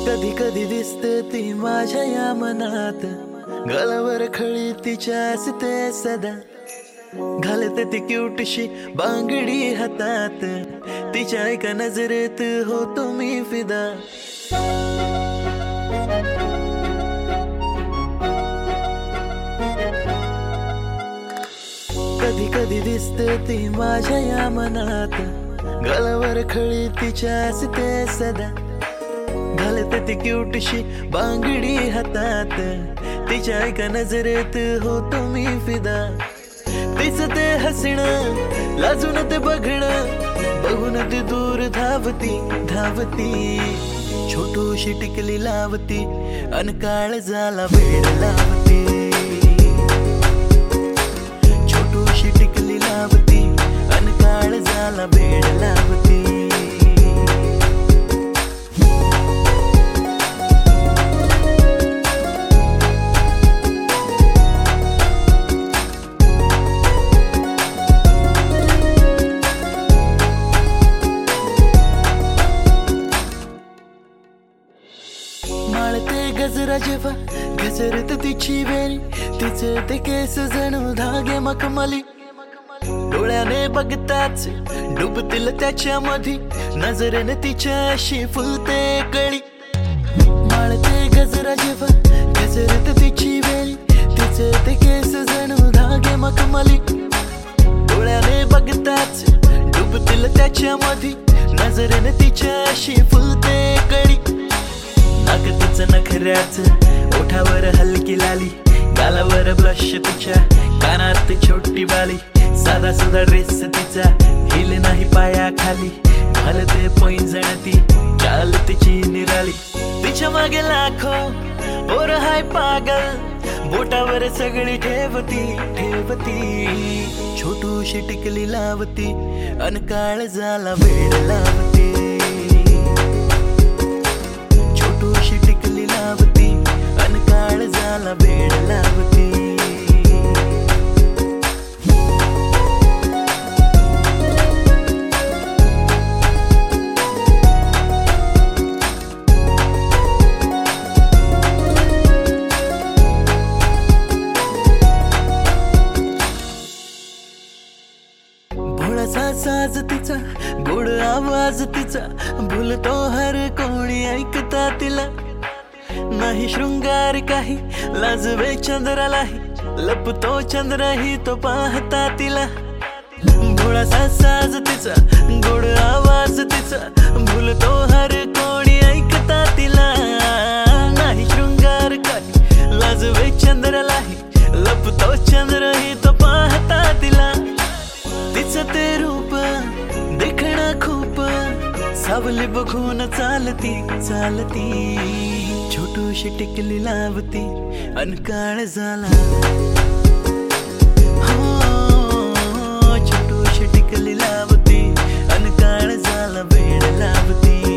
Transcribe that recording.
कधी कधी दिसते ती माझ्या या मनात, गळावर खळी तिच्या असते सदा, घालते ती क्यूटशी बांगडी हातात, तिच्या एका नजरेत होतो मी फिदा. कधी कधी दिसते ती माझ्या या मनात, गळावर खळी तिच्या असते सदा, घालते ती क्यूटशी बांगडी हातात, तिच्या एका नजरेत होतो मी फिदा. तिचं ते हसणं लाजून ते बघणं बघून ती दूर धावती धावती, छोटूशी टिकली लावती अन काळजाला वेड लावती, छोटूशी टिकली लावती अन काळजाला वेड लावती. माळते गजरा जेव्हा गजरत तिची वेणी, तिचे ते केस जणू धागे मखमली, डोळ्याने बघताच डुबतील त्याच्यामध्ये, नजरेने तिच्या अशी फुलते कळी. माळते गजरा जेव्हा गजरत तिची वेणी, तिचे ते केस जणू धागे मखमली, डोळ्याने बघताच डुबतील त्याच्यामध्ये, नजरेने तिच्या अशी फुलते कळी. नाक तिचं नखऱ्याचं, ओठावर हलकी लाली, गालावर ब्लश तिच्या, कानात छोटी बाली, साधा सुधा ड्रेस तिचा, हिल नाही पाया खाली, घालते पैंजण ती, चाल तिची निराली. तिच्या मागे लाखो पोर हाय पागल, बोटावर सगळी ठेवती ठेवती, छोटूशी टिकली लावती अन काळजाला वेड लावती, छोटूशी टिकली लावती अन काळजाला वेड लावती. भोळासा साज तिचा, गोड आवाज तिचा, भुलतो हर कोणी ऐकता तिला, नाही शृंगार काही लाजवे चंद्रालाही, लपतो चंद्रही तो पाहता तिला. भोळासा साज तिचा, गोड आवाज तिचा, भुलतो हर कोणी ऐकता तिला, नाही शृंगार काही लाजवे चंद्रालाही, लपतो चंद्रही तो पाहता तिला. तिचं ते रूप देखणं खूप, सावली बघून चालती चालती, छोटूशी टिकली लावती अन काळजाला, हो छोटूशी टिकली लावती अन काळजाला वेड लावती.